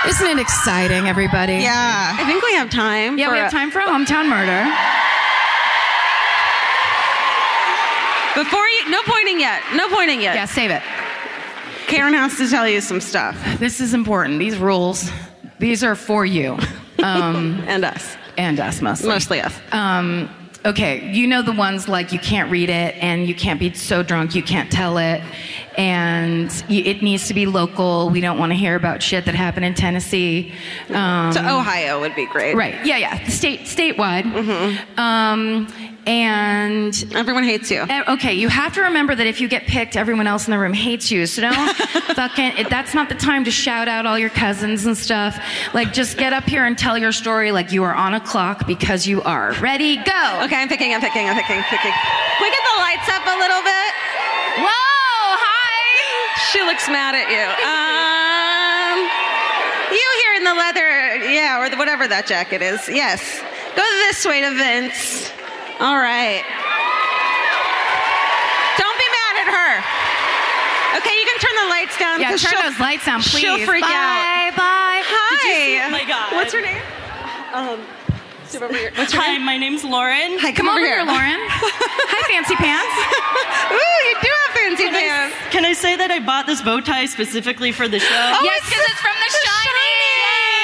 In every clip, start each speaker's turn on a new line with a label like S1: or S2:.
S1: Isn't it exciting, everybody?
S2: Yeah. I think we have time.
S1: Yeah, we have time for a hometown murder.
S2: No pointing yet. No pointing yet.
S1: Yeah, save it.
S2: Karen has to tell you some stuff.
S1: This is important. These rules, these are for you.
S2: And us.
S1: And us, mostly.
S2: Mostly us.
S1: Okay, you know the ones like you can't read it and you can't be so drunk you can't tell it, and it needs to be local. We don't want to hear about shit that happened in Tennessee.
S2: So Ohio would be great.
S1: Right, yeah. Statewide. Mm-hmm. And
S2: everyone hates you.
S1: Okay, you have to remember that if you get picked, everyone else in the room hates you. So don't that's not the time to shout out all your cousins and stuff. Like, just get up here and tell your story like you are on a clock, because you are. Ready, go.
S2: Okay, I'm picking. Can we get the lights up a little bit?
S1: Whoa, hi.
S2: She looks mad at you. You here in the leather, yeah, or whatever that jacket is. Yes. Go this way to Vince. All right. Don't be mad at her. Okay, you can turn the lights down.
S1: Yeah, turn those lights down, please.
S2: She'll freak out.
S1: Bye.
S2: Hi.
S3: Oh my God.
S2: What's her name? What's her
S3: Hi,
S2: name?
S3: my name's Lauren.
S2: Hi,
S1: Come over here, Lauren. Hi, fancy pants.
S2: Ooh, you do have fancy pants.
S3: Can I say that I bought this bow tie specifically for the show?
S2: Oh,
S1: Yes, because it's from The Shining.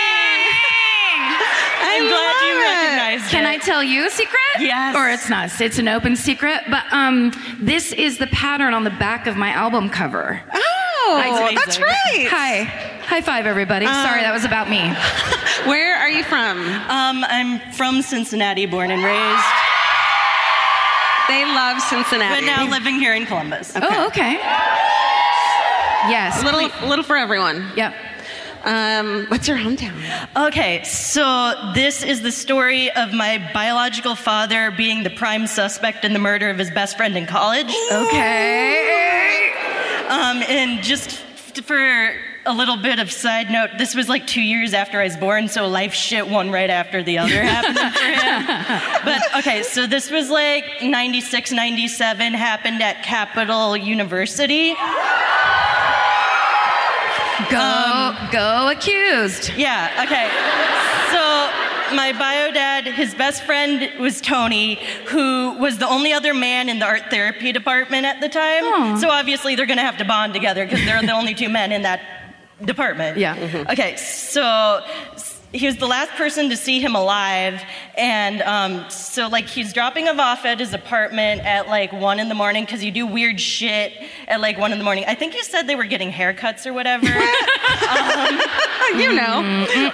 S3: I'm glad you recognized it.
S1: Can I tell you a secret?
S3: Yes.
S1: Or it's not. It's an open secret. But this is the pattern on the back of my album cover.
S2: Oh, that's right.
S1: Hi. High five, everybody. Sorry, that was about me.
S2: Where are you from?
S3: I'm from Cincinnati, born and raised,
S2: They love Cincinnati.
S3: but now living here in Columbus.
S1: Oh, okay. Yes.
S2: Little for everyone.
S1: Yep.
S2: What's your hometown?
S3: Okay, so this is the story of my biological father being the prime suspect in the murder of his best friend in college.
S1: Okay.
S3: And just for a little bit of side note, this was like 2 years after I was born, so life shit one right after the other happened for him. But okay, so this was like 96, 97, happened at Capital University.
S1: Go accused.
S3: Yeah, okay. So my bio dad, his best friend was Tony, who was the only other man in the art therapy department at the time.
S1: Aw.
S3: So obviously they're gonna have to bond together because they're the only two men in that department.
S1: Yeah. Mm-hmm.
S3: Okay, so he was the last person to see him alive, and so like he's dropping him off at his apartment at like 1 a.m. because you do weird shit at like 1 a.m. I think you said they were getting haircuts or whatever.
S2: You know.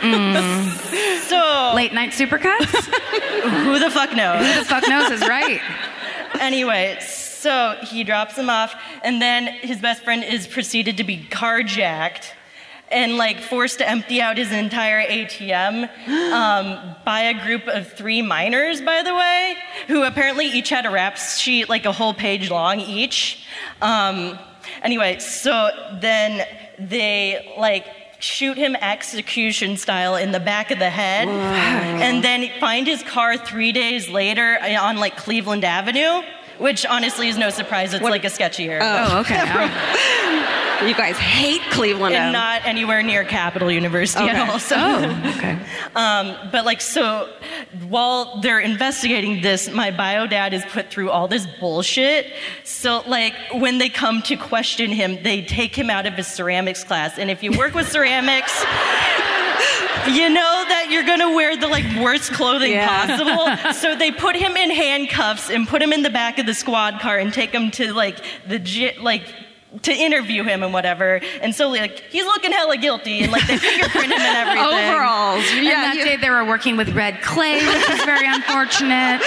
S3: So
S1: Late night supercuts?
S3: who the fuck knows?
S1: Who the fuck knows is right.
S3: Anyway, so he drops him off, and then his best friend is proceeded to be carjacked and like forced to empty out his entire ATM by a group of 3 minors, by the way, who apparently each had a rap sheet like a whole page long each. Anyway, so then they like shoot him execution style in the back of the head. Whoa. And then find his car 3 days later on like Cleveland Avenue, which honestly is no surprise. It's like a sketchy area.
S1: Oh, okay.
S2: You guys hate Cleveland.
S3: And not anywhere near Capital University at all. So.
S1: Okay.
S3: But like, so while they're investigating this, my bio dad is put through all this bullshit. So like, when they come to question him, they take him out of his ceramics class. And if you work with ceramics, you know that you're gonna wear the like worst clothing possible. So they put him in handcuffs and put him in the back of the squad car and take him to like to interview him and whatever. And so like he's looking hella guilty, and like they fingerprint him and everything.
S2: Overalls.
S1: And that day they were working with red clay, which is very unfortunate.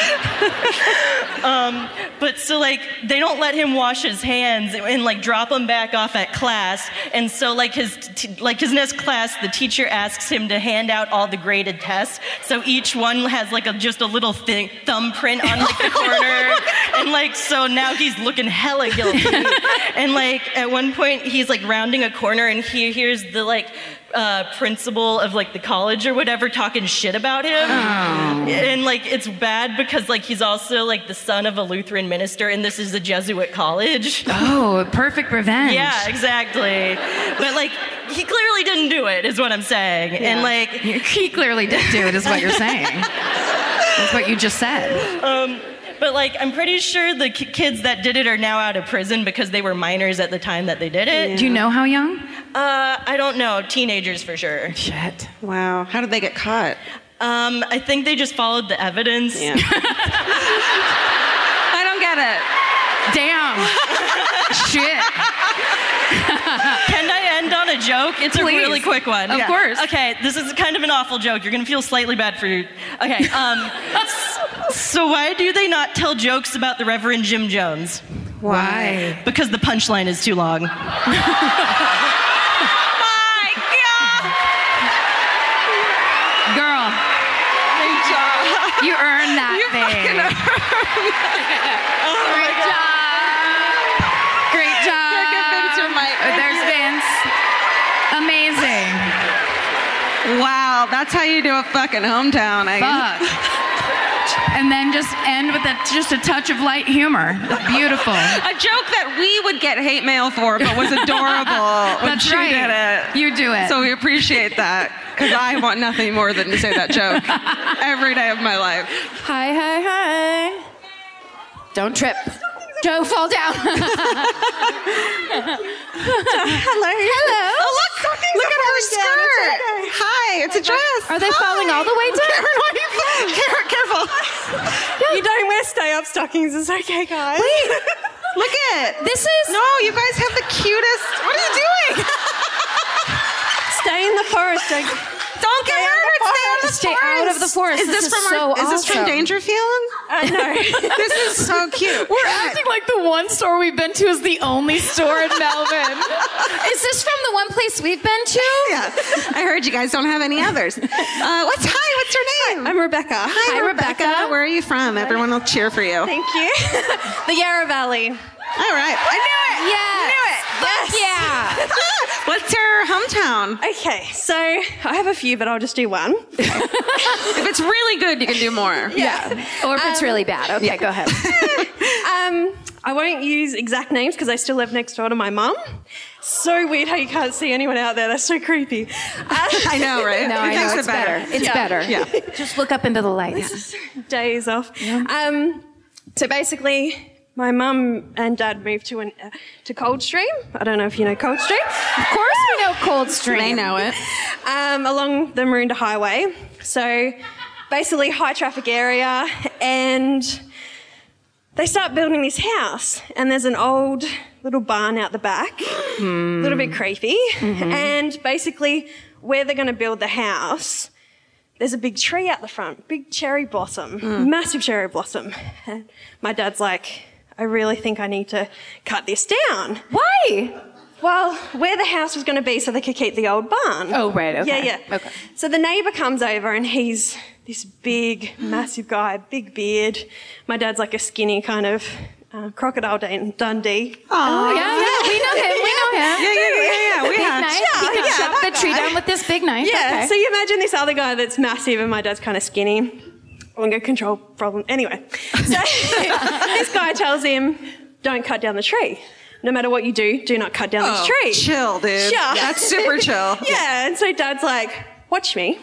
S3: But so like they don't let him wash his hands and like drop him back off at class. And so like his next class, the teacher asks him to hand out all the graded tests. So each one has like just a little thumbprint on like the corner. And like so now he's looking hella guilty. And like at one point he's like rounding a corner and he hears the like principal of like the college or whatever talking shit about him. Oh. And like it's bad because like he's also like the son of a Lutheran minister, and this is a Jesuit college.
S1: Oh, perfect revenge.
S3: Yeah, exactly. But like he clearly didn't do it, is what I'm saying.
S2: Yeah.
S3: And like,
S1: He clearly did do it, is what you're saying. That's what you just said.
S3: but like, I'm pretty sure the kids that did it are now out of prison because they were minors at the time that they did it.
S1: Do you know how young?
S3: I don't know. Teenagers for sure.
S1: Shit.
S2: Wow. How did they get caught?
S3: I think they just followed the evidence.
S2: Yeah. I don't get it.
S1: Damn. Shit.
S3: Can I end on a joke? It's
S1: Please.
S3: a really quick one.
S1: Of course.
S3: Okay, this is kind of an awful joke. You're gonna feel slightly bad for your. Okay. So why do they not tell jokes about the Reverend Jim Jones?
S1: Why?
S3: Because the punchline is too long.
S2: My God.
S1: Girl,
S2: Great job.
S1: you earned that
S2: You
S1: thing.
S2: fucking earned
S1: Great job. Great job.
S2: Give Vince your mic.
S1: There's Vince. Amazing.
S2: Wow, that's how you do a fucking hometown.
S1: Fuck. And then just end with just a touch of light humor. Beautiful.
S2: A joke that we would get hate mail for, but was adorable when
S1: That's
S2: she
S1: right.
S2: did it.
S1: You do it.
S2: So we appreciate that, because I want nothing more than to say that joke every day of my life.
S4: Hi, hi, hi. Don't trip. Don't fall down.
S2: Hello. Hello. Oh, look at her skirt. Hi, it's a dress.
S4: Are they falling all the way down?
S2: Karen, why are you falling? Karen, careful.
S5: You don't wear stay-up stockings. It's okay, guys.
S2: Look at it.
S4: This is...
S2: No, you guys have the cutest. What are you doing?
S5: Stay in the forest.
S2: Don't get hurt.
S4: Stay out of the forest.
S2: Is this from
S4: so
S2: Is this from
S4: awesome.
S2: Dangerfield?
S5: No.
S2: This is so cute.
S1: We're acting like the one store we've been to is the only store in Melbourne.
S4: Is this from the one place we've been to?
S2: Yeah, I heard you guys don't have any others. What's your name?
S5: I'm Rebecca.
S2: Hi, Rebecca. Where are you from? Everyone will cheer for you.
S5: Thank you. The Yarra Valley.
S2: All right. I knew it.
S4: Yes.
S2: Knew it.
S4: Yes. Yeah.
S2: What's your hometown?
S5: Okay, so I have a few, but I'll just do one.
S2: If it's really good, you can do more.
S4: Yeah. Or if it's really bad. Okay, go ahead.
S5: I won't use exact names because I still live next door to my mum. So weird how you can't see anyone out there. That's so creepy.
S2: I know, right?
S4: No,
S2: It
S4: I
S2: makes
S4: know.
S2: it
S4: It's better. It's
S5: Yeah.
S4: better.
S2: Yeah.
S4: Just look up into the lights.
S5: Days off. So basically, my mum and dad moved to Coldstream. I don't know if you know Coldstream.
S4: Of course we know Coldstream.
S2: They know it.
S5: Along the Maroondah Highway. So basically high traffic area, and they start building this house, and there's an old little barn out the back, a little bit creepy, and basically where they're going to build the house, there's a big tree out the front, big cherry blossom, massive cherry blossom. And my dad's like, I really think I need to cut this down.
S4: Why?
S5: Well, where the house was going to be so they could keep the old barn.
S4: Oh, right. Okay.
S5: Yeah.
S4: Okay.
S5: So the neighbour comes over and he's this big, massive guy, big beard. My dad's like a skinny kind of Crocodile Dundee.
S4: Oh, yeah. We know him. We know him.
S2: Yeah. We
S4: Big
S2: have.
S4: knife.
S5: Yeah,
S4: He can
S5: yeah,
S4: chop
S5: that
S4: the tree
S5: guy.
S4: down with this big knife.
S5: Yeah,
S4: Okay.
S5: so you imagine this other guy that's massive and my dad's kind of skinny. Longer control problem. Anyway, so this guy tells him, don't cut down the tree. No matter what you do, do not cut down this tree.
S2: Chill, dude.
S5: Yeah.
S2: That's super chill.
S5: Yeah, and so dad's like, watch me.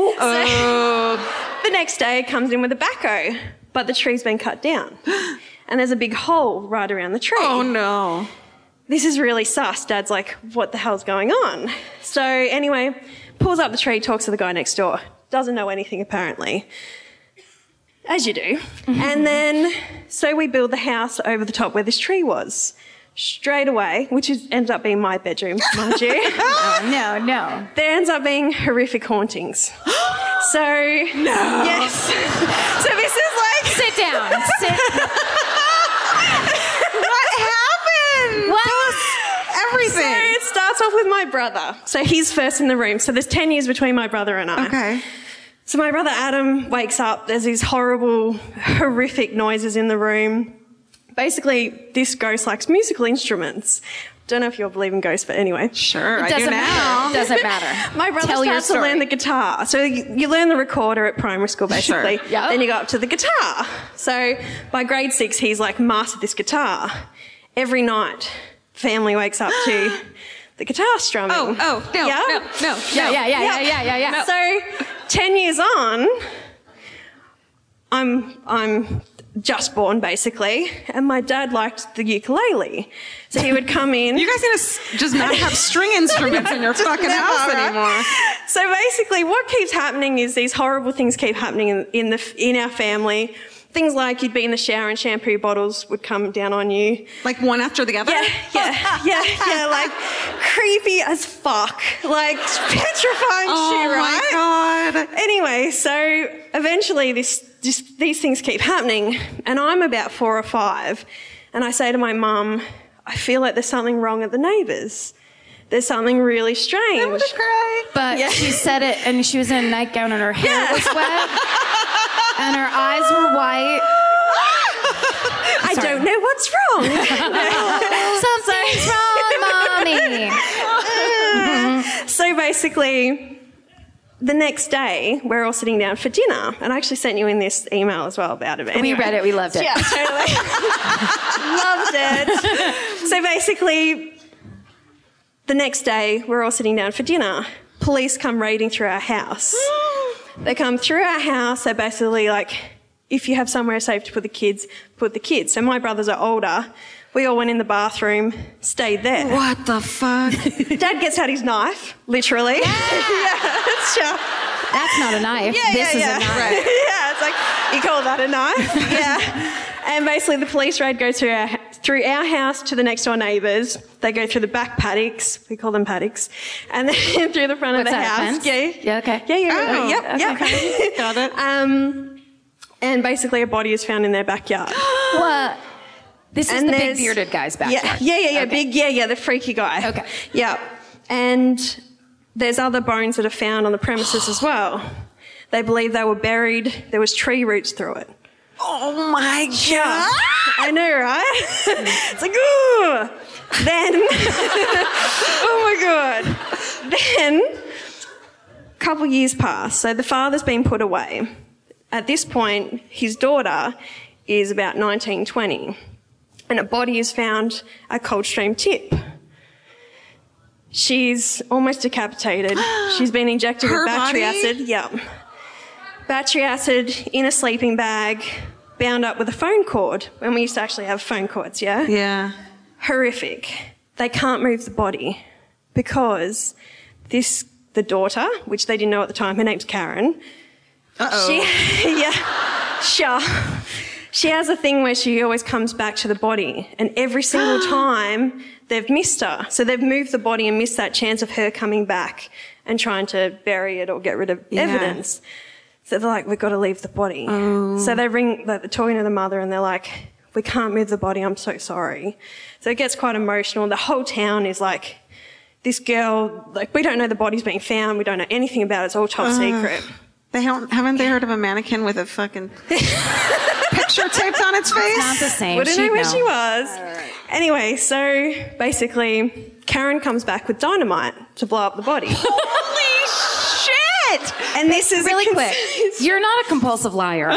S2: Oh.
S5: The next day comes in with a backhoe, but the tree's been cut down. And there's a big hole right around the tree.
S2: Oh, no.
S5: This is really sus. Dad's like, what the hell's going on? So anyway, pulls up the tree, talks to the guy next door. Doesn't know anything apparently. As you do. And then, so we build the house over the top where this tree was. Straight away, which ends up being my bedroom, mind you.
S4: No.
S5: There ends up being horrific hauntings. So, no. Yes. So this is like...
S4: Sit down.
S2: What happened?
S4: What?
S2: Tell us everything.
S5: So it starts off with my brother. So he's first in the room. So there's 10 years between my brother and I.
S2: Okay.
S5: So my brother Adam wakes up. There's these horrible, horrific noises in the room. Basically, this ghost likes musical instruments. Don't know if you all believe in ghosts, but anyway.
S2: Sure, I do
S4: Doesn't
S2: now.
S4: matter. Doesn't matter.
S5: My brother
S4: Tell your
S5: starts to
S4: story.
S5: learn the guitar. So you learn the recorder at primary school, basically.
S2: Sure.
S4: Yeah.
S5: Then you go up to the guitar. So by grade 6, he's like mastered this guitar. Every night, family wakes up to the guitar strumming.
S2: No.
S4: Yeah.
S5: So 10 years on, I'm just born basically, and my dad liked the ukulele. So he would come in.
S2: You guys gonna just not have string instruments in your fucking house anymore?
S5: So basically what keeps happening is these horrible things keep happening in our family. Things like you'd be in the shower and shampoo bottles would come down on you.
S2: Like one after the other?
S5: Yeah, like creepy as fuck. Like petrifying shit, right?
S2: Oh my God.
S5: Anyway, so eventually these things keep happening, and I'm about 4 or 5, and I say to my mum, I feel like there's something wrong at the neighbours. There's something really strange.
S2: I'm gonna cry.
S4: But she said it, and she was in a nightgown, and her hair was wet, and her eyes were white.
S5: I don't know what's wrong.
S4: Something's wrong, Mommy.
S5: So basically, the next day, we're all sitting down for dinner. And I actually sent you in this email as well about it.
S4: We read it. We loved it.
S5: Yeah, totally. Loved it. So basically, the next day, we're all sitting down for dinner. Police come raiding through our house. They come through our house. They're basically like, if you have somewhere safe to put the kids, put the kids. So my brothers are older. We all went in the bathroom, stayed there.
S2: What the fuck?
S5: Dad gets out his knife, literally. Yeah, sure.
S4: That's not a knife. This is a knife.
S5: Right. Yeah, it's like, you call that a knife? Yeah. And basically the police raid goes through our house to the next door neighbours. They go through the back paddocks, we call them paddocks, and then through the front of the house.
S4: Fence? Yeah, okay.
S5: Yeah. Yep.
S2: Got it.
S5: And basically a body is found in their backyard.
S4: What? This is
S5: And
S4: the big
S5: there's-
S4: bearded guy's backyard.
S5: Yeah,
S4: Okay.
S5: the freaky guy.
S4: Okay.
S5: Yeah. And there's other bones that are found on the premises as well. They believe they were buried. There was tree roots through it.
S2: Oh my God.
S5: Yeah. I know, right? It's like, ooh. Then, oh my God. Then, a couple years pass. So the father's been put away. At this point, his daughter is about 19, 20. And a body is found at Coldstream Tip. She's almost decapitated. She's been injected with battery acid. Yep. Battery acid in a sleeping bag, bound up with a phone cord. When we used to actually have phone cords, yeah?
S2: Yeah.
S5: Horrific. They can't move the body because the daughter, which they didn't know at the time, her name's Karen. She has a thing where she always comes back to the body, and every single time they've missed her. So they've moved the body and missed that chance of her coming back and trying to bury it or get rid of evidence. So they're like, we've got to leave the body. So they they're talking to the mother, and they're like, we can't move the body, I'm so sorry. So it gets quite emotional. The whole town is like, this girl, like, we don't know the body's being found, we don't know anything about it, it's all top secret.
S2: Haven't they heard of a mannequin with a fucking picture taped on its face?
S4: Not the same.
S5: Wouldn't know where she was.
S2: Right.
S5: Anyway, so basically, Karen comes back with dynamite to blow up the body.
S2: Holy shit!
S5: And this is
S4: Really quick. You're not a compulsive liar.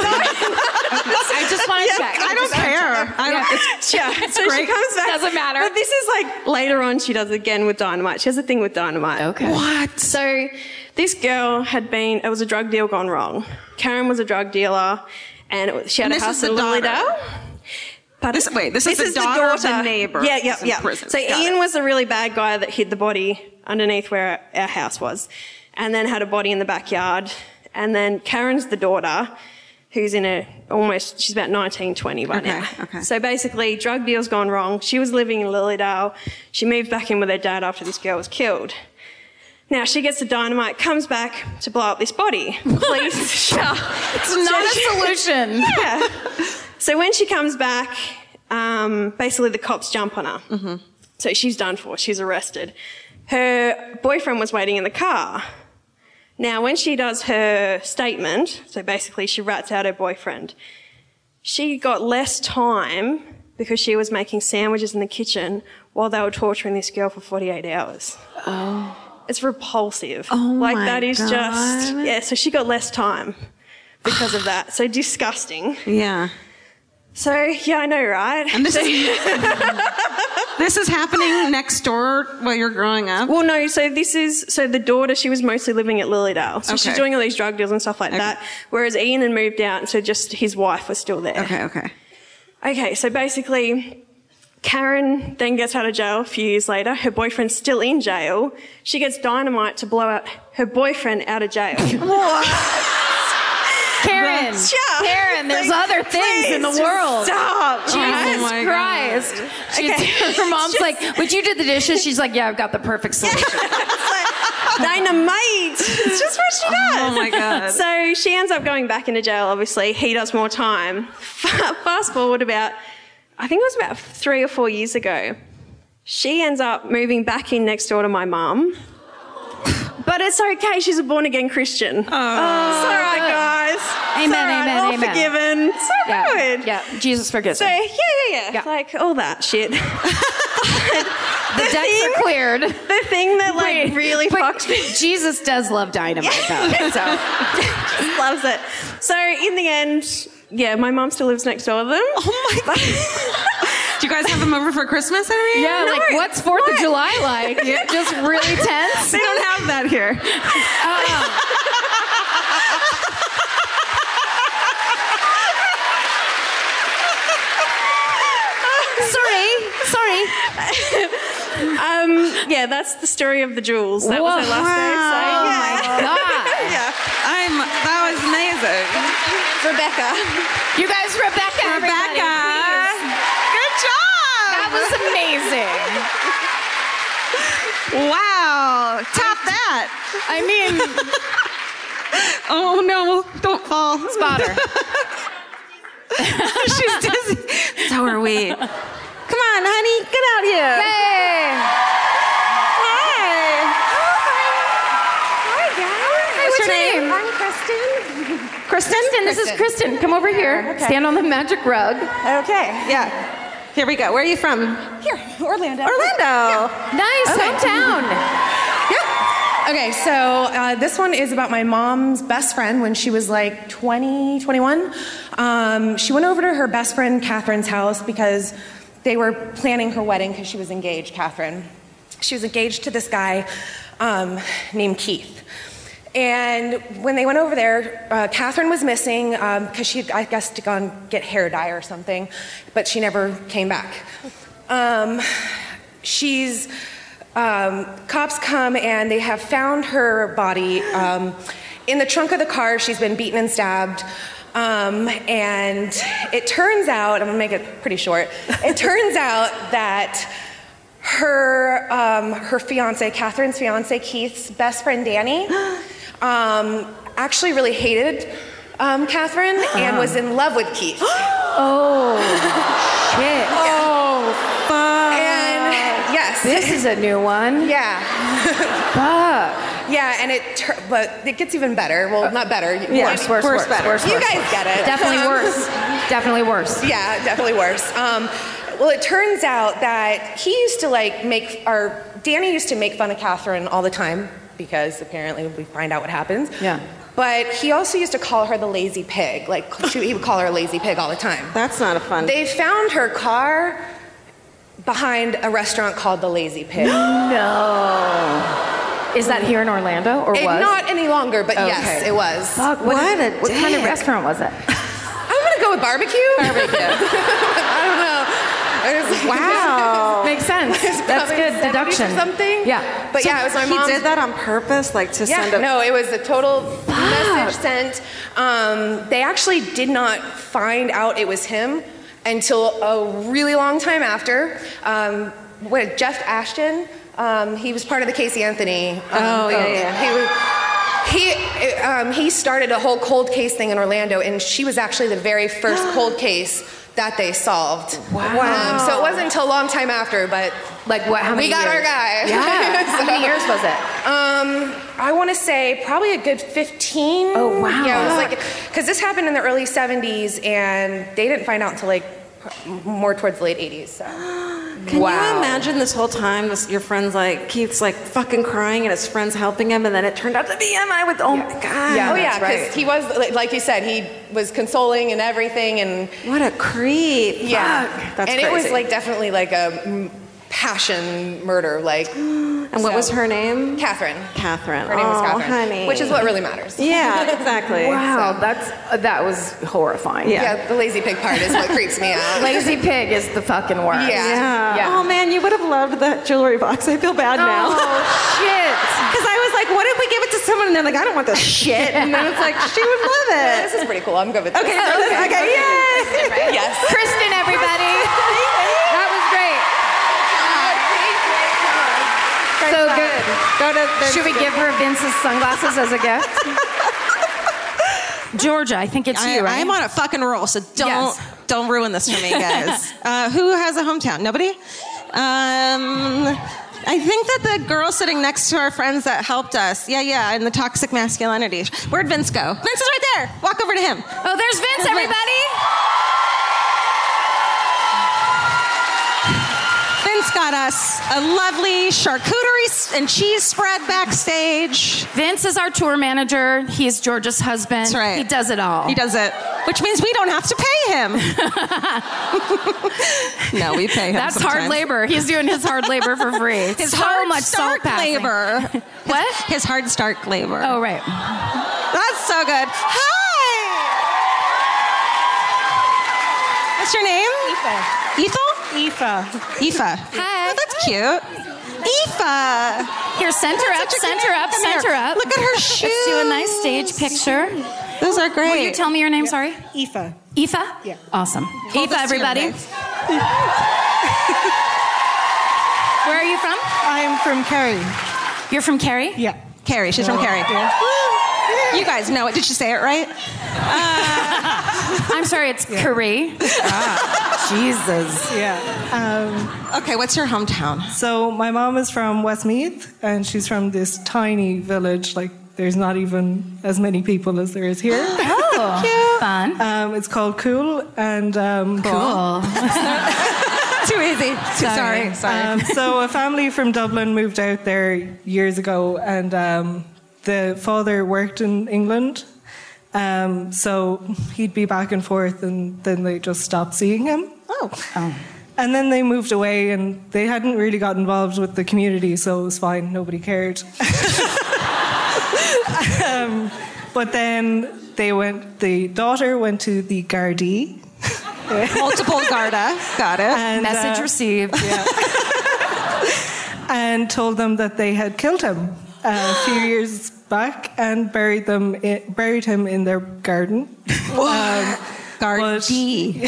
S4: I just want to check.
S2: I don't care.
S5: So she comes back.
S4: Doesn't matter.
S5: But this is like later on she does it again with dynamite. She has a thing with dynamite.
S4: Okay.
S2: What?
S5: So this girl it was a drug deal gone wrong. Karen was a drug dealer, and she had a house in Lilydale.
S2: This is the daughter of the neighbor.
S5: Yeah.
S2: In prison.
S5: So
S2: Got
S5: Ian
S2: it.
S5: was the really bad guy that hid the body underneath where our house was, and then had a body in the backyard. And then Karen's the daughter, who's she's about 19, 20 by now.
S2: Okay.
S5: So basically, drug deal's gone wrong. She was living in Lilydale. She moved back in with her dad after this girl was killed. Now she gets the dynamite, comes back to blow up this body. Please,
S4: It's not a solution.
S5: yeah. So when she comes back, basically the cops jump on her. Mm-hmm. So she's done for. She's arrested. Her boyfriend was waiting in the car. Now, when she does her statement, so basically she rats out her boyfriend, she got less time because she was making sandwiches in the kitchen while they were torturing this girl for 48 hours. Oh. It's repulsive.
S2: Oh,
S5: like,
S2: my
S5: that is
S2: God.
S5: just, yeah, so she got less time because of that. So disgusting.
S2: Yeah.
S5: So, yeah, I know, right?
S2: And this is This is happening next door while you're growing up?
S5: Well, no, so the daughter, she was mostly living at Lilydale. So she's doing all these drug deals and stuff like that. Whereas Ian had moved out, so just his wife was still there. Okay, so basically, Karen then gets out of jail a few years later. Her boyfriend's still in jail. She gets dynamite to blow out her boyfriend out of jail.
S4: Karen, there's other things in the world.
S5: Stop.
S4: Jesus Christ. Her mom's like, would you do the dishes? She's like, yeah, I've got the perfect solution.
S5: Dynamite. It's just what she does.
S2: Oh my God.
S5: So she ends up going back into jail, obviously. He does more time. Fast forward I think it was about 3 or 4 years ago. She ends up moving back in next door to my mum. But it's okay. She's a born-again Christian. It's all right, guys.
S4: Amen.
S5: All forgiven. So good.
S4: Yeah, Jesus forgives.
S5: So, yeah. Like, all that shit.
S4: The decks are cleared.
S5: The thing that, really fucks me.
S4: Jesus does love dynamite, though. So.
S5: Just loves it. So, in the end, my mum still lives next door to them.
S2: Oh, my God. Do you guys have them over for Christmas every year?
S4: Yeah,
S5: No.
S4: what's 4th of July like? Just really tense?
S2: They don't have that here.
S4: Sorry.
S5: That's the story of the jewels. That was her last day. So,
S4: Oh my God.
S2: That was amazing.
S5: Rebecca.
S4: You guys, Rebecca, everybody, please.
S2: Good job.
S4: That was amazing.
S2: Wow. Top that.
S4: I mean,
S2: Oh no, don't fall.
S4: spotter.
S2: She's dizzy. So are we. Come on, honey, get out here.
S4: Hey.
S5: Hi, guys.
S4: What's your name?
S5: I'm Kristen.
S4: Kristen, this is Kristen. Come over here.
S5: Okay.
S4: Stand on the magic rug.
S5: Okay.
S2: Yeah. Here we go. Where are you from?
S5: Here, Orlando.
S2: Orlando.
S4: Nice, hometown.
S6: Okay, so this one is about my mom's best friend when she was like 20, 21. She went over to her best friend Catherine's house because they were planning her wedding because she was engaged, Catherine. She was engaged to this guy named Keith. And when they went over there, Catherine was missing because she had, I guess, to gone get hair dye or something, but she never came back. Cops come and they have found her body in the trunk of the car. She's been beaten and stabbed. And it turns out, I'm gonna make it pretty short, it turns out that her fiance, Catherine's fiance, Keith's best friend, Danny, actually really hated Catherine and was in love with Keith.
S4: Oh, shit.
S6: Oh, fuck.
S4: And yes. This is a new one.
S6: Yeah.
S4: Fuck.
S6: Yeah, and but it gets even better. Well, not better.
S4: Worse, better.
S6: You guys get it.
S4: Definitely worse. Definitely worse.
S6: Yeah, definitely worse. Well, it turns out that he used to Danny used to make fun of Catherine all the time because apparently we find out what happens.
S4: Yeah.
S6: But he also used to call her the lazy pig. He would call her a lazy pig all the time.
S2: That's not a fun.
S6: They found her car behind a restaurant called the Lazy Pig.
S4: No. Is that here in Orlando or was?
S6: Not any longer, but yes,
S4: Okay.
S6: it was.
S4: Fuck, what kind of restaurant was it?
S6: I'm gonna go with barbecue. I don't know.
S2: Wow.
S4: Makes sense. That's good deduction.
S6: Or something.
S4: Yeah.
S6: But it was my mom.
S2: He did that on purpose, to send a...
S6: No, it was a total message sent. They actually did not find out it was him until a really long time after. Jeff Ashton, he was part of the Casey Anthony. He started a whole cold case thing in Orlando, and she was actually the very first cold case that they solved.
S4: Wow.
S6: So it wasn't until a long time after, but
S4: how many
S6: we got
S4: years?
S6: our guy.
S4: Yeah. How many years was it?
S6: I want to say probably a good 15.
S4: Oh, wow.
S6: Yeah, it was because this happened in the early 70s, and they didn't find out until more towards the late 80s. So.
S2: Can you imagine this whole time, your friend's Keith's fucking crying and his friend's helping him, and then it turned out to be him, and oh my God.
S6: Yeah,
S4: that's
S6: because he was, like you said, he was consoling and everything, and...
S2: What a creep.
S6: Yeah.
S2: Fuck. That's
S6: and
S2: crazy.
S6: it was definitely a passion murder, like.
S2: And what was her name?
S6: Catherine.
S2: Catherine.
S6: Her name was Catherine.
S2: Honey.
S6: Which is what really matters.
S2: Yeah, exactly.
S4: Wow, that was horrifying.
S6: Yeah, the lazy pig part is what creeps me out.
S4: Lazy pig is the fucking worst.
S2: Yeah. Oh man, you would have loved that jewelry box. I feel bad now.
S4: Oh shit.
S2: Because I was like, what if we give it to someone and they're like, I don't want this shit. And then it's like, she would love it.
S6: This is pretty cool. I'm good with this.
S2: Okay, yay!
S6: Yes.
S4: Kristen, everybody. That was great. So good. Should we give her Vince's sunglasses as a gift? Georgia, I think it's you, right?
S2: I'm on a fucking roll, so don't ruin this for me, guys. Who has a hometown? Nobody? I think that the girl sitting next to our friends that helped us, in the toxic masculinity. Where'd Vince go? Vince is right there. Walk over to him.
S4: Oh, there's Vince, everybody.
S2: Vince got us a lovely charcuterie and cheese spread backstage.
S4: Vince is our tour manager. He's Georgia's husband.
S2: That's right.
S4: He does it all.
S2: He does it, which means we don't have to pay him. No, we pay him.
S4: That's
S2: sometimes.
S4: hard labor. He's doing his hard labor for free.
S2: His
S4: so
S2: hard
S4: much salt
S2: Stark
S4: passing.
S2: labor.
S4: What?
S2: His hard Stark labor.
S4: Oh, right.
S2: That's so good. Hi. What's your name? Ethel? Aoife.
S4: Hi.
S2: Oh, that's cute. Aoife.
S4: Here, center up.
S2: Look at her shoes.
S4: Let's do a nice stage picture.
S2: Those are great.
S4: Will you tell me your name? Sorry.
S7: Aoife.
S4: Aoife?
S7: Yeah.
S4: Awesome.
S2: Hold
S4: Aoife,
S2: this to your
S4: everybody.
S2: face.
S4: Where are you from?
S7: I'm from Kerry.
S4: You're from Kerry?
S7: Yeah.
S2: Carrie. She's from Carrie.
S7: Yeah.
S2: You guys know it. Did she say it right?
S4: I'm sorry, it's Kerry. Jesus.
S7: Yeah.
S2: Okay, what's your hometown?
S7: So my mom is from Westmeath, and she's from this tiny village. Like, there's not even as many people as there is here.
S4: Oh, fun.
S7: It's called Cool, and
S4: Cool.
S2: Too easy. Sorry.
S7: So a family from Dublin moved out there years ago, and the father worked in England. So he'd be back and forth, and then they just stopped seeing him.
S2: Oh.
S7: And then they moved away, and they hadn't really got involved with the community, so it was fine. Nobody cared. But then the daughter went to the Gardaí.
S2: Multiple Garda. Got it.
S7: And,
S4: Message received.
S7: Yeah. And told them that they had killed him a few years back and buried him in their garden.
S2: Gardaí.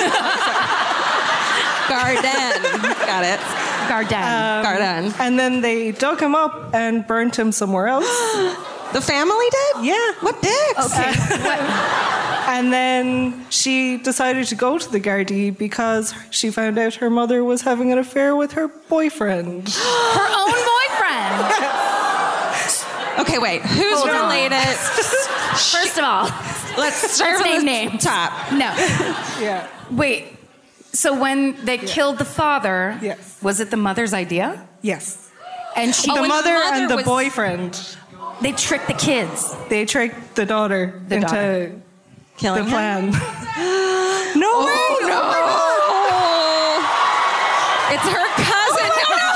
S2: Garden. Got it.
S4: Garden.
S7: And then they dug him up and burnt him somewhere else.
S2: The family did?
S7: Yeah.
S2: What dicks?
S4: Okay.
S7: And then she decided to go to the Gardaí because she found out her mother was having an affair with her boyfriend.
S4: Her own boyfriend.
S2: Okay, wait. Who's
S4: Hold on.
S2: related?
S4: First of all,
S2: Let's start from the
S4: name.
S2: top.
S4: No.
S7: Yeah.
S4: Wait. So when they killed the father,
S7: Yes.
S4: was it the mother's idea?
S7: Yes.
S4: And she
S7: The
S2: and
S7: mother
S2: the mother
S7: and the
S2: was-
S7: boyfriend,
S4: they tricked the kids.
S7: they tricked the daughter into
S4: daughter.
S2: Killing
S7: the
S2: him?
S7: plan. No way!
S2: No. It's her cousin.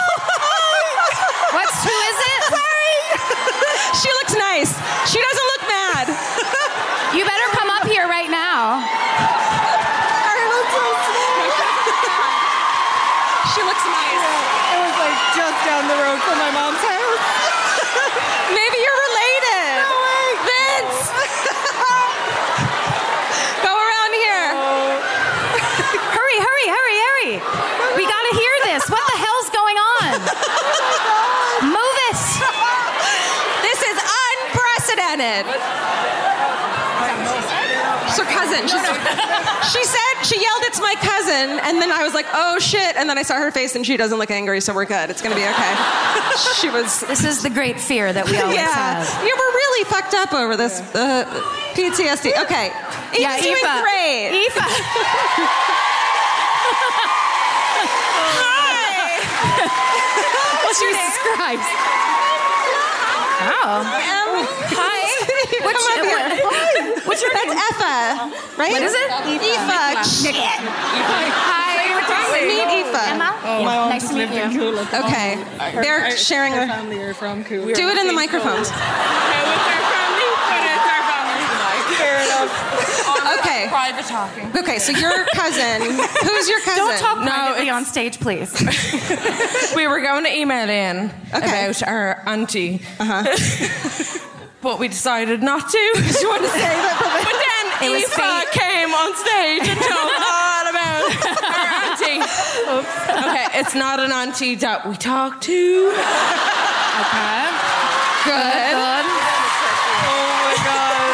S4: Who is it?
S2: She looks nice. She doesn't look mad.
S4: You better come up here right now.
S2: She looks nice.
S7: It was like just down the road from my mom's house.
S2: Maybe you're related. No way. Vince. Go around here.
S4: Hurry. We gotta hear this. What the hell's going on? Move it.
S2: This is unprecedented. It's her cousin. She yelled, "It's my cousin," and then I was like, "Oh shit!" And then I saw her face, and she doesn't look angry, so we're good. It's gonna be okay. She was.
S4: This is the great fear that we always have.
S2: Yeah, we're really fucked up over this PTSD. Okay, Eva's doing great.
S4: Aoife.
S2: Hi. What's your
S4: Jesus
S2: name?
S4: Christ. Oh. Hi. What's your name?
S2: That's Effa, right?
S4: What is it?
S2: Aoife.
S4: Hi.
S2: Meet Aoife.
S1: Emma?
S7: My mom
S1: Nice
S7: just
S1: to meet
S7: lived in
S1: you.
S7: Cool at the
S2: Okay.
S7: moment.
S2: They're sharing
S7: Her
S2: a...
S7: family are from Cool.
S2: Do it in the microphones.
S7: Fair enough.
S2: Okay.
S8: Private talking.
S2: Okay, so your cousin. Who's your cousin?
S4: Don't talk privately on stage, please.
S8: We were going to email in
S2: Okay.
S8: about our auntie. But we decided not to. You want to say that? But then Aoife came on stage and told all about our auntie. Okay, it's not an auntie that we talk to.
S4: Okay. Good.
S8: Oh my God.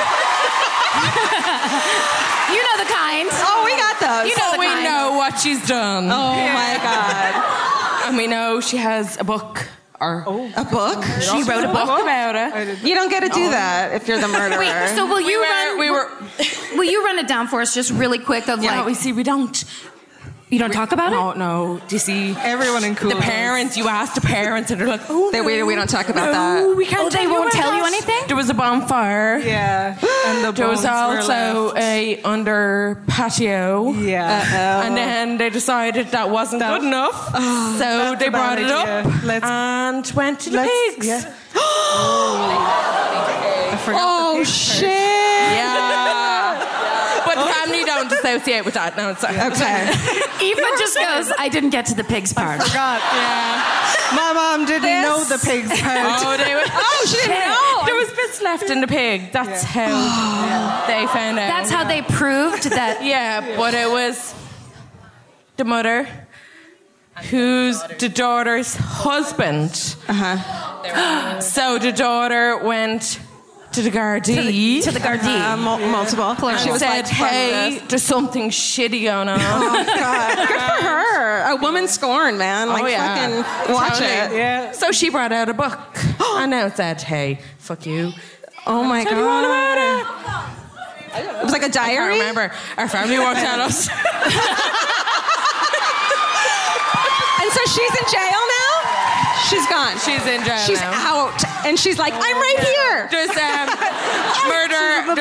S4: You know the kind.
S2: Oh, we got those.
S4: You know the
S8: We
S4: kind.
S8: know what she's done.
S2: Oh my God.
S8: And we know she has a book. Or
S2: A book?
S8: she wrote a book about it.
S2: You don't get to do that if you're the murderer.
S4: Wait, so will you
S8: We
S4: will you run it down for us just really quick of
S8: Yeah,
S4: like
S8: we see. We don't.
S4: you don't talk about it?
S8: No. Do you see?
S7: Everyone in Cool
S8: The parents. You ask the parents, and they're like, "Oh,
S2: we don't talk about
S8: no,
S2: that.
S8: we can't."
S4: Oh, they won't
S8: about
S4: tell you
S8: that."
S4: anything?
S8: There was a bonfire.
S7: Yeah. And the
S8: There was
S7: bones were
S8: also
S7: left.
S8: a under patio.
S7: Yeah.
S8: And then they decided that wasn't good enough. So they
S7: a bad
S8: brought it
S7: idea.
S8: up and went to the pigs.
S7: Yeah. I forgot
S2: Oh,
S7: the pig
S2: shit.
S8: Yeah. But family don't associate with that. No, it's
S2: Okay.
S4: Aoife just goes, I didn't get to the pigs part.
S7: Forgot. My mom didn't know the pig's part.
S8: Oh, they were,
S2: She didn't know.
S8: there was bits left in the pig. That's how they found out.
S4: That's how they proved that.
S8: Yeah, but it was the mother who's the daughter's husband. So the daughter went to the Gardaí.
S4: To the Gardaí.
S2: Multiple.
S8: She said, hey, there's something shitty going on.
S2: God. Good for her. A woman scorned, man. Like, fucking watch it.
S7: Yeah.
S8: So she brought out a book and now it said, hey, fuck you.
S2: Oh my
S8: Tell you all
S2: God.
S8: about it.
S2: It was like a
S8: I
S2: diary?
S8: can't remember. Our family won't tell us.
S2: And so she's in jail now? She's gone.
S8: She's in jail
S2: She's
S8: now.
S2: out. And she's like, I'm right here.
S8: There's murder.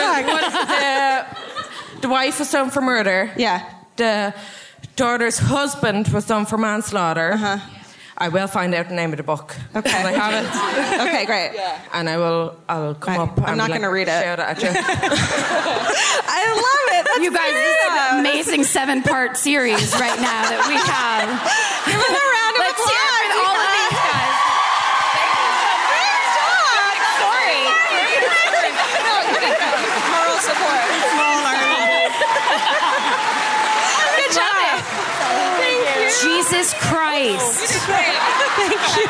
S8: The wife was done for murder.
S2: Yeah.
S8: The daughter's husband was done for manslaughter. I will find out the name of the book.
S2: Okay.
S8: I have it.
S2: Okay, great.
S8: And I'll come up.
S2: I'm
S8: and
S2: not
S8: be
S2: gonna read it.
S8: Shout it at you.
S2: I love it. That's
S4: You guys, this is an amazing 7-part series right now that we have.
S2: Give them a round of
S4: Let's hear it
S2: applause.
S4: for all of these guys.
S2: Moral support. Good job.
S4: Jesus Christ.
S2: Thank you.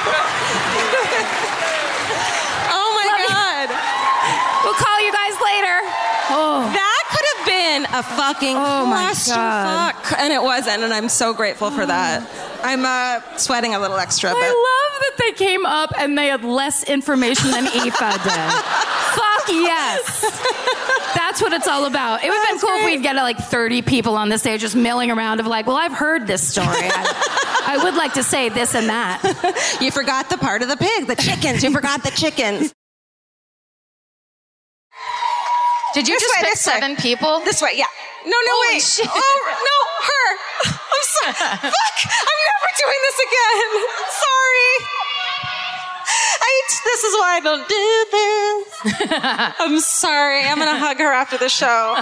S2: Oh my God.
S4: We'll call you guys later. Oh.
S2: That could have been a fucking
S4: my
S2: clusterfuck. And it wasn't, and I'm so grateful for that. I'm sweating a little extra, but
S4: I love that they came up and they had less information than Aoife did. Fuck yes. That's what it's all about. It would have been cool if we'd get like 30 people on the stage just milling around of like, well, I've heard this story. I would like to say this and that.
S2: you forgot the part of the pig, the chickens. You forgot the chickens.
S1: Did you
S2: This
S1: just
S2: way,
S1: pick
S2: this way.
S1: 7 people?
S2: This way, yeah. No,
S1: Holy
S2: wait.
S1: shit.
S2: Oh, no, her. I'm sorry. Fuck. I'm never doing this again. I'm sorry. This is why I don't do this. I'm sorry. I'm going to hug her after the show.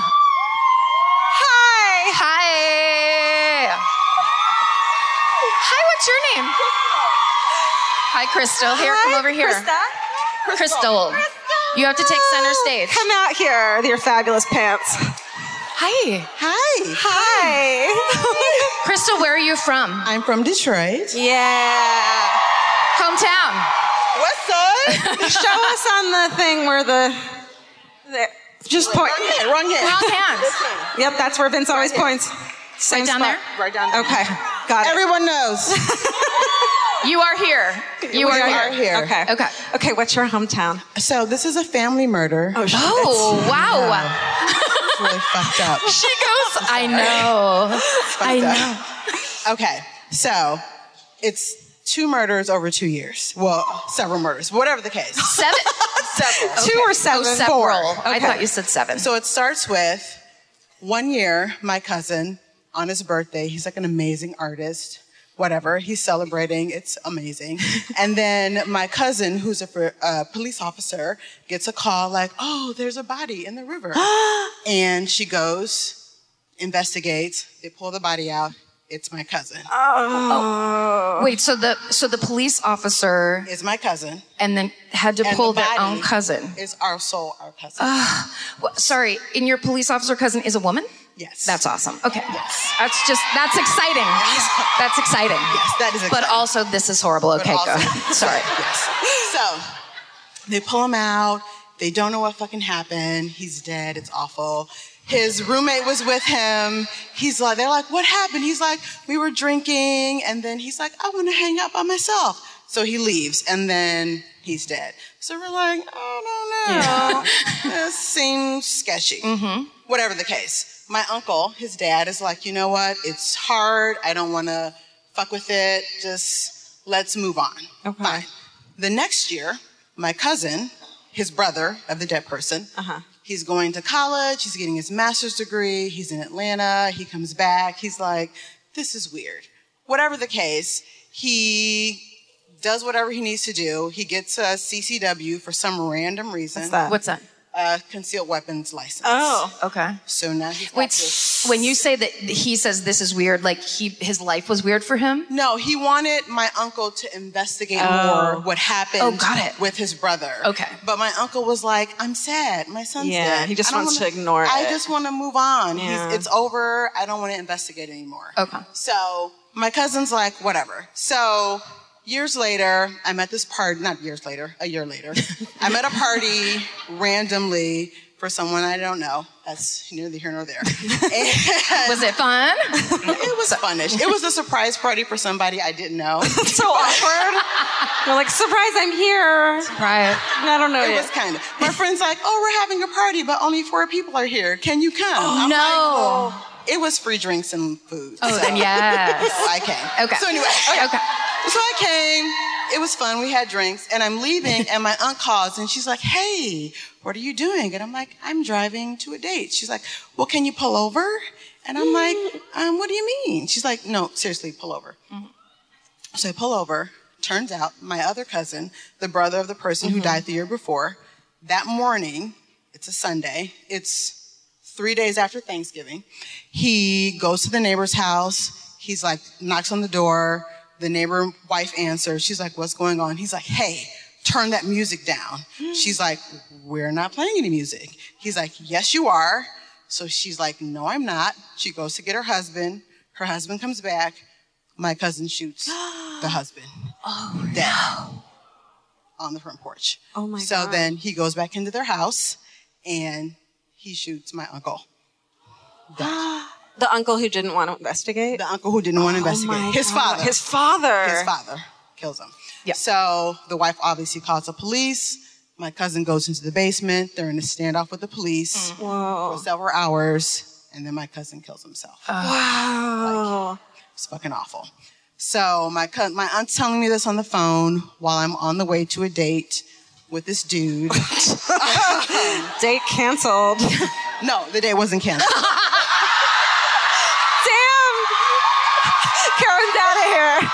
S2: Hi.
S1: Hi. Hi, what's your name? Hi, Crystal. Here, come over here.
S2: Krista.
S1: Crystal. You have to take center stage.
S2: Come out here with your fabulous pants.
S1: Hi.
S2: Hi.
S1: Crystal, where are you from?
S9: I'm from Detroit.
S2: Yeah.
S1: Hometown.
S9: West Side.
S2: Show us on the thing where the just point.
S9: Wrong hand.
S1: Wrong hand.
S2: Yep, that's where Vince always points. Same
S1: Right down
S2: spot.
S1: there?
S9: Right down there.
S2: Okay, got it.
S9: Everyone knows.
S1: You are here. You
S9: We
S1: are
S9: are
S1: here.
S9: here.
S2: Okay.
S1: Okay.
S2: Okay, what's your hometown?
S9: So this is a family murder.
S2: Oh, shit.
S1: Oh, wow.
S9: It's really fucked up.
S1: She goes, I know. I know.
S9: Okay, so it's 2 murders over 2 years. Well, several murders, whatever the case.
S1: 7?
S9: Several.
S2: 2 or 7?
S1: Oh, several. I thought you said 7.
S9: So it starts with 1 year, my cousin on his birthday. He's like an amazing artist. Whatever. He's celebrating. It's amazing. And then my cousin, who's a police officer, gets a call like, oh, there's a body in the river. And she goes, investigates. They pull the body out. It's my cousin.
S1: Oh. Wait, so the police officer
S9: is my cousin,
S1: and then had to pull their own cousin.
S9: Is our cousin.
S1: Sorry, and your police officer cousin is a woman?
S9: Yes.
S1: That's awesome. Okay.
S9: Yes.
S1: That's exciting. That's exciting.
S9: Yes, that is exciting.
S1: But also, this is horrible. Okay, go ahead. Sorry.
S9: Yes. So, they pull him out. They don't know what fucking happened. He's dead. It's awful. His roommate was with him. They're like, what happened? He's like, we were drinking. And then he's like, I want to hang out by myself. So he leaves and then he's dead. So we're like, I don't know. This seems sketchy. Mm-hmm. Whatever the case. My uncle, his dad, is like, you know what? It's hard. I don't want to fuck with it. Just let's move on. Okay. Fine. The next year, my cousin, his brother of the dead person, he's going to college. He's getting his master's degree. He's in Atlanta. He comes back. He's like, this is weird. Whatever the case, he does whatever he needs to do. He gets a CCW for some random reason.
S1: What's that?
S9: Concealed weapons license.
S1: Oh, okay.
S9: So now he's
S1: when you say that he says this is weird, like his life was weird for him?
S9: No, he wanted my uncle to investigate more what happened with his brother.
S1: Okay.
S9: But my uncle was like, I'm sad. My son's dead.
S2: He just wants to ignore it.
S9: I just want to move on.
S2: Yeah.
S9: It's over. I don't want to investigate anymore.
S1: Okay.
S9: So my cousin's like, whatever. So years later, I'm at this party, not years later, a year later. I'm at a party randomly for someone I don't know. That's neither here nor there. And
S1: was it fun?
S9: It was funnish. It was a surprise party for somebody I didn't know.
S2: So awkward. You're like, surprise, I'm here.
S1: Surprise.
S2: I don't know
S9: It was kind of. My friend's like, oh, we're having a party, but only 4 people are here. Can you come?
S1: Oh, no.
S9: Like, well, it was free drinks and food.
S1: Oh, then yes.
S9: So I came.
S1: Okay.
S9: So anyway. Okay. So I came. It was fun. We had drinks. And I'm leaving, and my aunt calls, and she's like, hey, what are you doing? And I'm like, I'm driving to a date. She's like, well, can you pull over? And I'm like, what do you mean? She's like, no, seriously, pull over. Mm-hmm. So I pull over. Turns out my other cousin, the brother of the person who died the year before, that morning, it's a Sunday, it's 3 days after Thanksgiving, he goes to the neighbor's house. He's like, knocks on the door. The neighbor wife answers. She's like, what's going on? He's like, hey, turn that music down. She's like, we're not playing any music. He's like, yes, you are. So she's like, no, I'm not. She goes to get her husband. Her husband comes back. My cousin shoots the husband. Oh, dead. No. On the front porch.
S2: Oh, my God.
S9: So then he goes back into their house and he shoots my uncle. Dead.
S2: The uncle who didn't want to investigate?
S9: The uncle who didn't want to investigate. His father.
S2: His father.
S9: His father kills him. Yeah. So the wife obviously calls the police. My cousin goes into the basement. They're in a standoff with the police for several hours. And then my cousin kills himself.
S2: Wow.
S9: It's fucking awful. So my aunt's telling me this on the phone while I'm on the way to a date with this dude.
S2: Date canceled.
S9: No, the date wasn't canceled.
S2: Damn! Karen's out of here.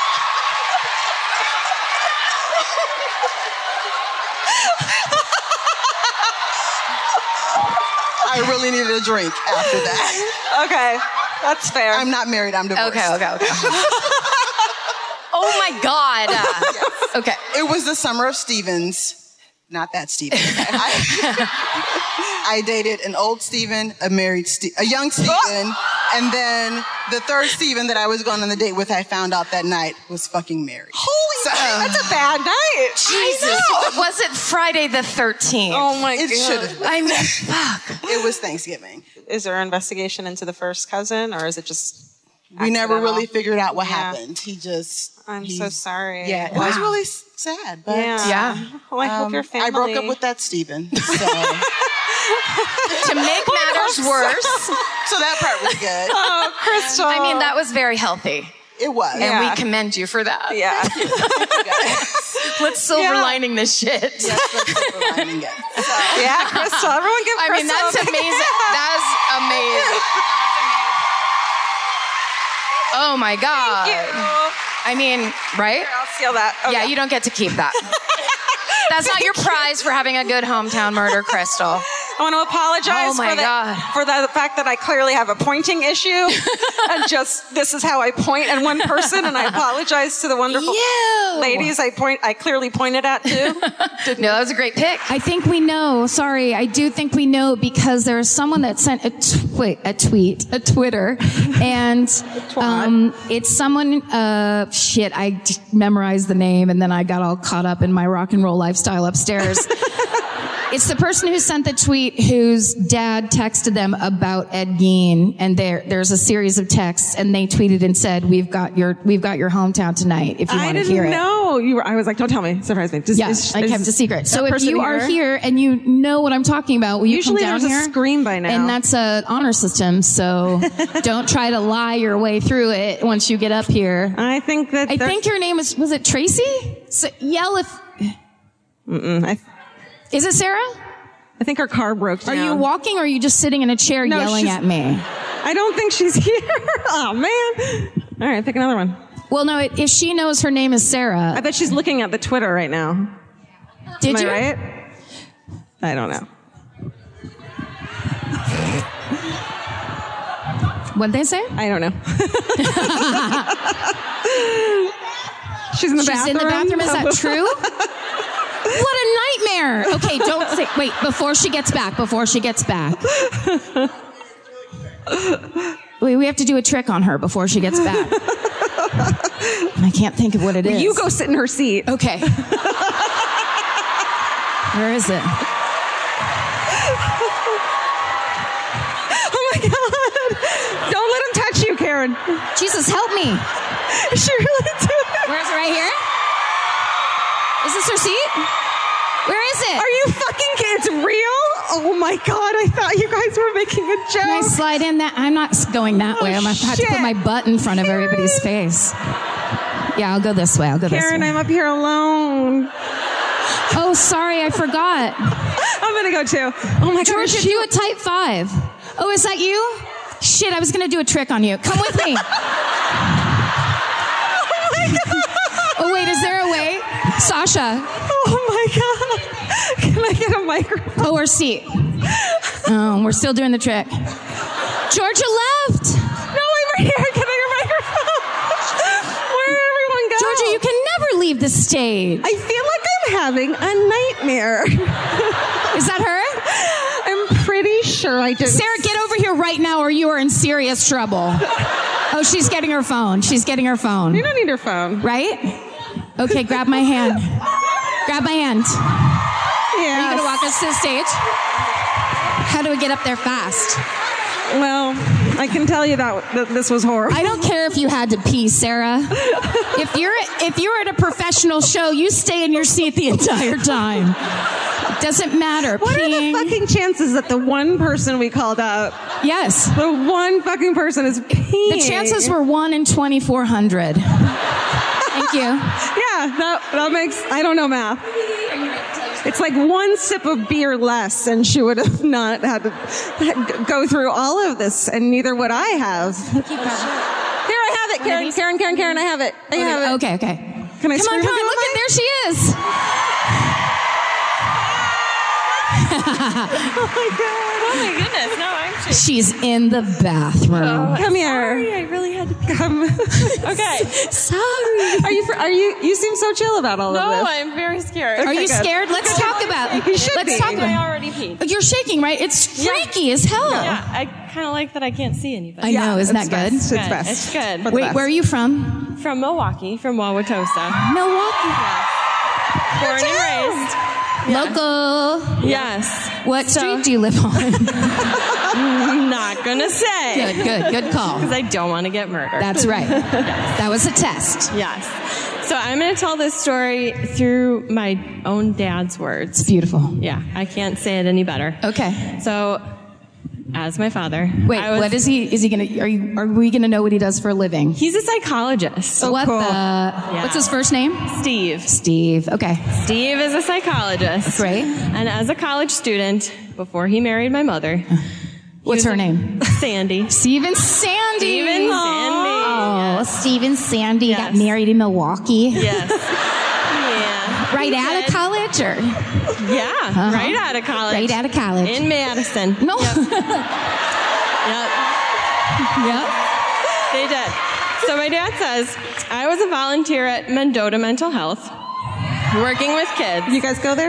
S9: I really needed a drink after that.
S2: Okay, that's fair.
S9: I'm not married, I'm divorced.
S1: Okay. Oh my God.
S9: Yes.
S1: Okay.
S9: It was the summer of Stevens. Not that Steven. I dated an old Steven, a young Steven, and then the third Steven that I was going on the date with, I found out that night was fucking married.
S2: Holy shit, that's a bad night.
S1: Jesus. Was it Friday the 13th?
S2: Oh my God.
S9: It should have been.
S1: I mean, fuck.
S9: It was Thanksgiving.
S2: Is there an investigation into the first cousin, or is it just
S9: We never really figured out what happened.
S2: I'm so sorry.
S9: Yeah, it was really sad. But
S2: Well, I hope your family.
S9: I broke up with that Steven. So.
S1: To make matters worse.
S9: So that part was good.
S2: Oh, Crystal.
S1: I mean, that was very healthy.
S9: It was.
S1: And we commend you for that.
S2: Yeah.
S1: Let's silver lining this shit.
S9: Yes, let's silver lining it. So.
S2: Yeah, Crystal. Everyone give Crystal.
S1: I mean, that's amazing. That's amazing. Oh my God.
S2: Thank you.
S1: I mean, right?
S2: Here, I'll steal that. Okay.
S1: Yeah, you don't get to keep that. That's not your prize for having a good hometown murder, Crystal.
S2: I want to apologize for the fact that I clearly have a pointing issue. And just, this is how I point at one person, and I apologize to the wonderful ladies I clearly pointed at too.
S1: No, that was a great pick.
S4: I think we know. Sorry, I do think we know because there's someone that sent a Twitter, and it's someone. I memorized the name, and then I got all caught up in my rock and roll lifestyle upstairs. It's the person who sent the tweet whose dad texted them about Ed Gein, and there's a series of texts, and they tweeted and said, "We've got your hometown tonight. If you want to hear it."
S2: I didn't know you were. I was like, "Don't tell me, surprise me."
S4: I kept a secret. So if you are here and you know what I'm talking about, will you come down here?
S2: Usually there's a screen by now,
S4: and that's an honor system. So don't try to lie your way through it once you get up here.
S2: I think your name was it Tracy?
S4: So yell if. Is it Sarah?
S2: I think her car broke down.
S4: Are you walking or are you just sitting in a chair yelling at me?
S2: I don't think she's here. Oh, man. All right, pick another one.
S4: Well, no, if she knows her name is Sarah.
S2: I bet she's looking at the Twitter right now.
S4: Did you?
S2: Right? I don't know.
S4: What'd they say?
S2: I don't know. She's in the bathroom.
S4: She's in the bathroom. Is that true? What a nightmare. Okay, don't say, wait, before she gets back. Wait, we have to do a trick on her before she gets back. I can't think of what it is.
S2: You go sit in her seat.
S4: Okay. Where is it?
S2: Oh my God. Don't let him touch you, Karen.
S4: Jesus, help me.
S2: Is she really doing it?
S4: Where is it? Right here? Is this her seat? Where is it?
S2: Are you fucking kidding? It's real? Oh my God, I thought you guys were making a joke.
S4: Can I slide in that? I'm not going that way. I'm going to have to put my butt in front of everybody's face. Yeah, I'll go this way.
S2: Karen, I'm up here alone.
S4: Oh, sorry, I forgot.
S2: I'm going to go too. Oh my God.
S4: Georgia, do a type 5. Oh, is that you? Shit, I was going to do a trick on you. Come with me.
S2: Oh my God.
S4: Oh, wait, is there a way? Sasha.
S2: Oh my God. Can I get a microphone?
S4: Oh, her seat. Oh, we're still doing the trick. Georgia left.
S2: No, I'm right here. Can I get a microphone? Where did everyone go?
S4: Georgia, you can never leave the stage.
S2: I feel like I'm having a nightmare.
S4: Is that her?
S2: I'm pretty sure I did.
S4: Sarah, get over here right now or you are in serious trouble. Oh, she's getting her phone.
S2: You don't need her phone.
S4: Right? Okay, grab my hand. Grab my hand.
S2: Yeah.
S4: Are you going to walk us to the stage? How do we get up there fast?
S2: Well, I can tell you that this was horrible.
S4: I don't care if you had to pee, Sarah. If you're at a professional show, you stay in your seat the entire time. It doesn't matter.
S2: What are the fucking chances that the one person we called up?
S4: Yes.
S2: The one fucking person is peeing.
S4: The chances were 1 in 2,400. Thank you.
S2: Yeah, that makes, I don't know math. It's like one sip of beer less, and she would have not had to go through all of this, and neither would I have. Here, I have it, Karen. Karen, I have it. I have it.
S4: Okay.
S2: Can I
S4: Come on, look at, there she is.
S2: Oh my God.
S3: Oh my goodness, no, I'm shaking.
S4: She's in the bathroom.
S2: Come here.
S3: Sorry, I really had to
S2: come.
S3: Okay.
S2: Sorry. You seem so chill about all of this.
S3: No, I'm very scared.
S4: Are you scared? Let's talk about it.
S2: Let's talk about it.
S3: I already peed.
S4: You're shaking, right? It's freaky as hell.
S3: Yeah, I kind of like that I can't see anybody.
S4: I know, isn't that good?
S2: It's best.
S3: It's good.
S4: Wait, where are you from?
S3: From Milwaukee, from Wauwatosa.
S4: Milwaukee.
S3: Born and raised.
S4: Local.
S3: Yes.
S4: What street do you live on?
S3: I'm not gonna say.
S4: Good call.
S3: Because I don't want to get murdered.
S4: That's right. That was a test.
S3: Yes. So I'm going to tell this story through my own dad's words.
S4: It's beautiful.
S3: Yeah, I can't say it any better.
S4: Okay.
S3: So, as my father.
S4: Wait, what is he? Is he gonna? Are we gonna know what he does for a living?
S3: He's a psychologist.
S4: Oh, what
S2: cool.
S4: What's his first name?
S3: Steve.
S4: Okay.
S3: Steve is a psychologist.
S4: That's great.
S3: And as a college student, before he married my mother.
S4: What's her name?
S3: Sandy.
S4: Steve and Sandy.
S3: Sandy.
S4: Oh,
S1: Oh, Steve and Sandy got married in Milwaukee.
S5: Yes. Yeah.
S1: Right out of college, or?
S5: Yeah, right out of college.
S1: Right out of college.
S5: In Madison.
S1: No.
S5: Yep. Yep. They did. So my dad says, I was a volunteer at Mendota Mental Health, working with kids.
S2: You guys go there?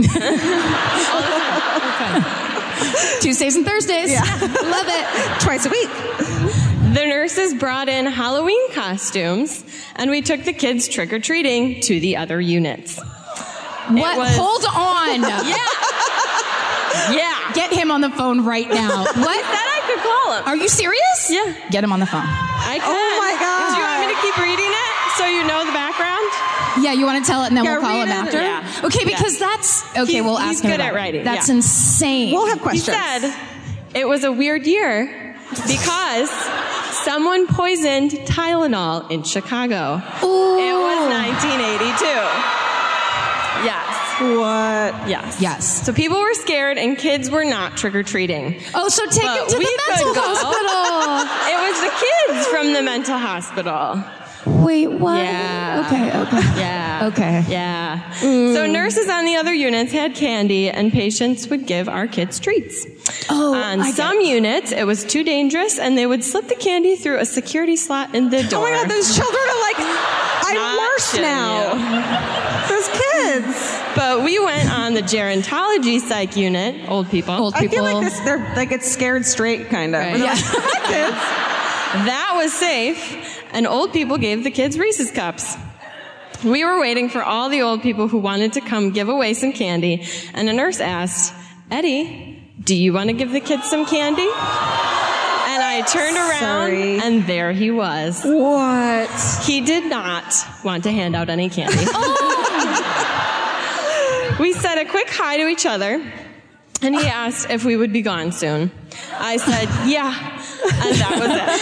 S1: Tuesdays and Thursdays.
S2: Yeah.
S1: Love it.
S2: Twice a week.
S5: The nurses brought in Halloween costumes, and we took the kids trick-or-treating to the other units.
S1: What? Hold on.
S5: Yeah.
S1: Get him on the phone right now. What?
S5: He said I could call him.
S1: Are you serious?
S5: Yeah.
S1: Get him on the phone.
S5: I can.
S2: Oh my God.
S5: Do you want me to keep reading it so you know the background?
S1: Yeah, you want to tell it and then we'll call
S2: read
S1: him
S2: it.
S1: after?
S5: Yeah.
S1: Okay, because that's... Okay, we'll ask
S5: he's
S1: him
S5: good
S1: about
S5: at
S1: it.
S5: writing,
S1: That's
S5: yeah.
S1: insane.
S2: We'll have
S5: He
S2: questions.
S5: said it was a weird year because someone poisoned Tylenol in Chicago.
S1: Ooh.
S5: It was 1982. Yes.
S2: What?
S5: Yes.
S1: Yes.
S5: So people were scared and kids were not trick-or-treating.
S1: Oh, so take him
S5: But
S1: to
S5: we
S1: the
S5: could
S1: mental
S5: go.
S1: hospital.
S5: It was the kids from the mental hospital.
S1: Wait, what?
S5: Yeah.
S1: Okay.
S5: Yeah.
S1: Okay.
S5: Yeah. So nurses on the other units had candy, and patients would give our kids treats.
S1: Oh,
S5: On some units, it was too dangerous, and they would slip the candy through a security slot in the door.
S2: Oh my God, those children are like, I'm
S5: Not
S2: worse
S5: kidding
S2: now. Those kids.
S5: But we went on the gerontology psych unit, old people.
S2: I feel like they're like it's scared straight, kind of.
S5: Right.
S2: Yeah. Kids.
S5: That was safe, and old people gave the kids Reese's Cups. We were waiting for all the old people who wanted to come give away some candy, and a nurse asked, Eddie, do you want to give the kids some candy? And I turned around, and there he was.
S2: What?
S5: He did not want to hand out any candy. We said a quick hi to each other, and he asked if we would be gone soon. I said, yeah, and that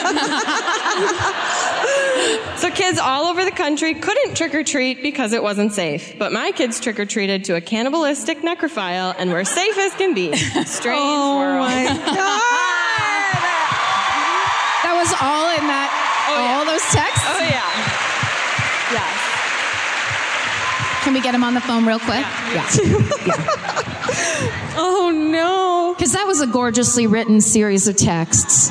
S5: was it. So kids all over the country couldn't trick-or-treat because it wasn't safe. But my kids trick-or-treated to a cannibalistic necrophile and were safe as can be. Strange world.
S2: Oh my God.
S1: That was all in that, all those texts?
S5: Oh, yeah. Yes.
S1: Can we get him on the phone real quick? Yeah.
S2: Oh no.
S1: Because that was a gorgeously written series of texts.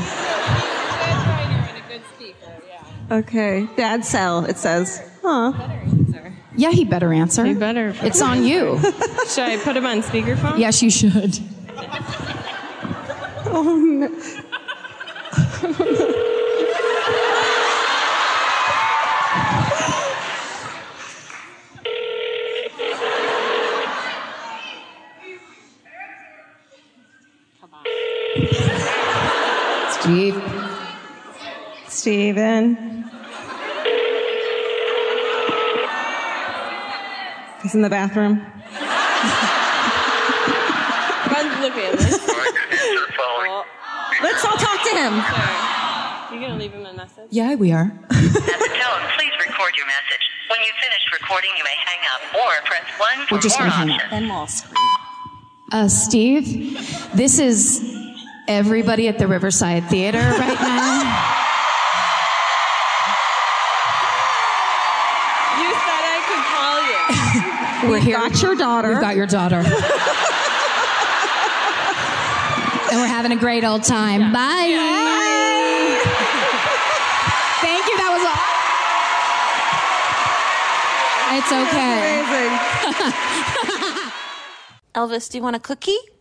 S2: Okay. Dad cell, it says. Huh.
S1: Yeah, he better answer.
S5: You better.
S1: It's on you.
S5: Should I put him on speakerphone?
S1: Yes, you should.
S2: Oh no.
S1: Steve.
S2: Steven. He's in the bathroom.
S5: Run to the family.
S2: Let's all talk to him.
S5: You gonna leave him a message?
S1: Yeah, we are.
S10: At the tone, please record your message. When you've finished recording, you may hang up or press 1 for
S1: We're just
S10: more
S1: gonna hang up.
S10: options.
S2: And we'll scream.
S1: Steve, this is everybody at the Riverside Theater right now.
S5: You said I could call you.
S1: We're here.
S2: Got your daughter.
S1: We've got your daughter. And we're having a great old time. Bye. Thank you. That was all. It's okay.
S2: Amazing.
S11: Elvis, do you want a cookie?